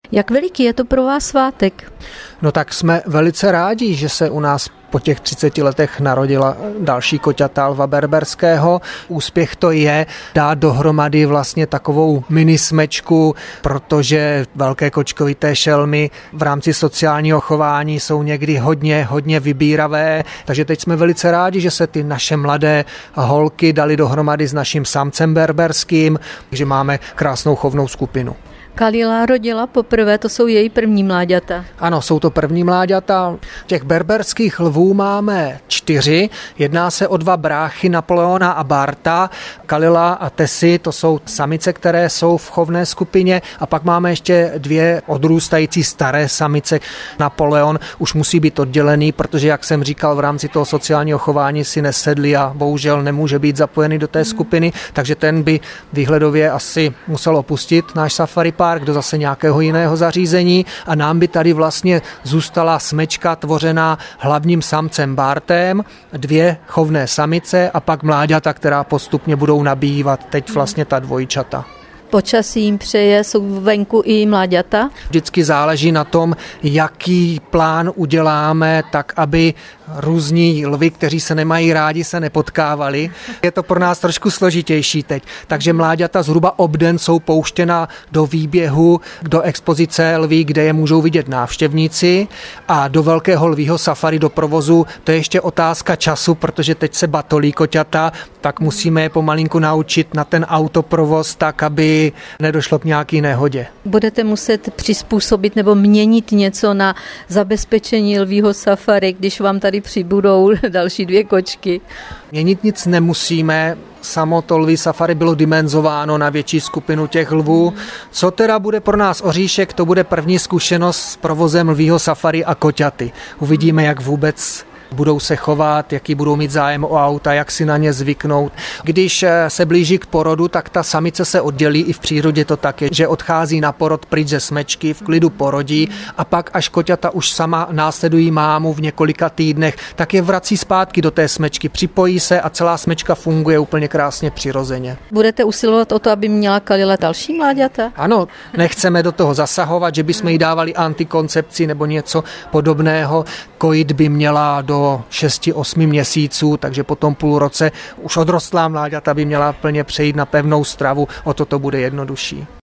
Jak veliký je to pro vás svátek? No tak jsme velice rádi, že se u nás po těch 30 letech narodila další koťata lva berberského. Úspěch to je dát dohromady vlastně takovou mini smečku, protože velké kočkovité šelmy v rámci sociálního chování jsou někdy hodně vybíravé, takže teď jsme velice rádi, že se ty naše mladé holky dali dohromady s naším samcem berberským, že máme krásnou chovnou skupinu. Kalila rodila poprvé, to jsou její první mláďata. Ano, jsou to první mláďata. Těch berberských lvů máme 4. Jedná se o 2 bráchy, Napoleona a Barta. Kalila a Tessie, to jsou samice, které jsou v chovné skupině. A pak máme ještě 2 odrůstající staré samice. Napoleon už musí být oddělený, protože, jak jsem říkal, v rámci toho sociálního chování si nesedli a bohužel nemůže být zapojený do té skupiny, takže ten by výhledově asi musel opustit náš safari park do zase nějakého jiného zařízení a nám by tady vlastně zůstala smečka tvořená hlavním samcem Bartem, 2 chovné samice a pak mláďata, která postupně budou nabývat teď vlastně ta dvojčata. Počasí jim přeje, jsou venku i mláďata? Vždycky záleží na tom, jaký plán uděláme, tak aby různí lvi, kteří se nemají rádi, se nepotkávali. Je to pro nás trošku složitější teď. Takže mláďata zhruba obden jsou pouštěna do výběhu, do expozice lví, kde je můžou vidět návštěvníci, a do velkého lvího safari, do provozu. To je ještě otázka času, protože teď se batolí koťata, tak musíme je pomalinku naučit na ten autoprovoz tak, aby nedošlo k nějaký nehodě. Budete muset přizpůsobit nebo měnit něco na zabezpečení lvího safari, když vám tady přibudou další 2 kočky? Měnit nic nemusíme, samo to lví safari bylo dimenzováno na větší skupinu těch lvů. Co teda bude pro nás oříšek, to bude první zkušenost s provozem lvího safari a koťaty. Uvidíme, jak vůbec budou se chovat, jaký budou mít zájem o auta, jak si na ně zvyknout. Když se blíží k porodu, tak ta samice se oddělí, i v přírodě to tak je, že odchází na porod pryč ze smečky, v klidu porodí a pak až koťata už sama následují mámu v několika týdnech, tak je vrací zpátky do té smečky, připojí se a celá smečka funguje úplně krásně přirozeně. Budete usilovat o to, aby měla Kalila další mláďata? Ano, nechceme do toho zasahovat, že bychom jí dávali antikoncepci nebo něco podobného. Kojit by měla do 6-8 měsíců, takže po tom půl roce už odrostlá mláďata by měla plně přejít na pevnou stravu, o to bude jednodušší.